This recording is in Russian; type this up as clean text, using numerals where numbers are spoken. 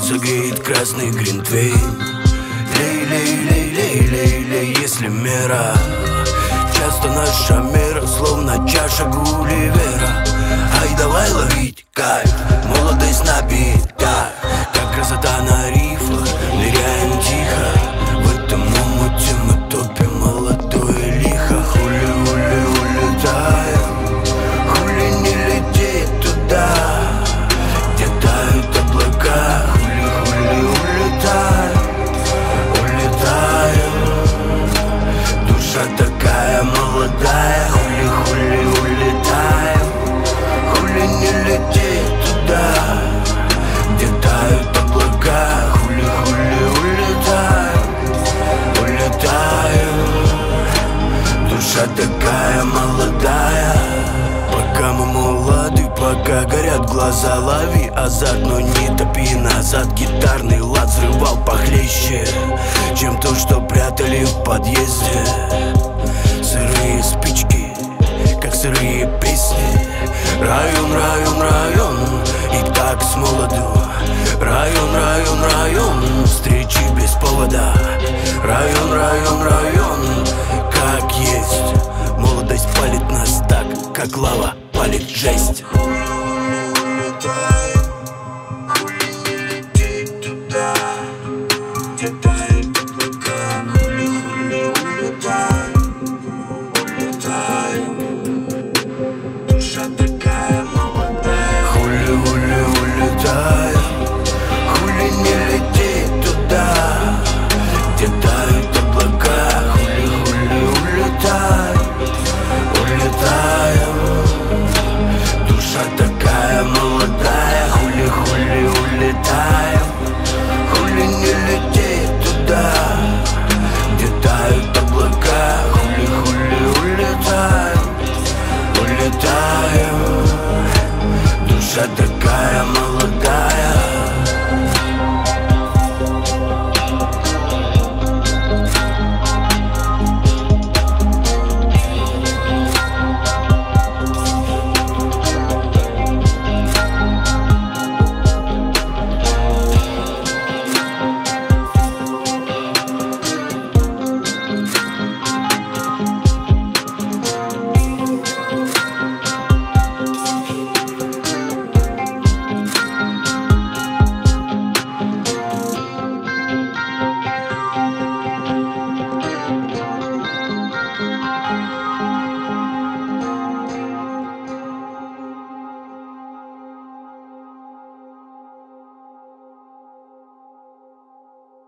согреет красный глинтвейн. Лей, лей, лей, лей, лей, лей, если мера. Часто наша мера словно чаша Гулливера. Ай, давай ловить кайф, молодость напитка, как красота на рифах, ныряем тихо. В этом омуте мы топим молодое лихо. Хули, хули, улетаем, хули не лететь туда, где тают облака. Хули, хули, улетаем, улетаем. Душа такая молодая. Хули, хули, улетаем, хули не лететь туда, где тают облака. Хули, хули, улетаем, улетаем. Душа такая молодая. Пока мы молоды, пока горят глаза, лови азарт, но не топи назад. Гитарный лад взрывал похлеще, чем то, что прятали в подъезде. Сырые спички, как сырые песни. Район, район, район, и так с молоду. Район, район, район, встречи без повода. Район, район, район, как есть. Молодость палит нас так, как лава палит жесть. Улетай, улети туда, где-то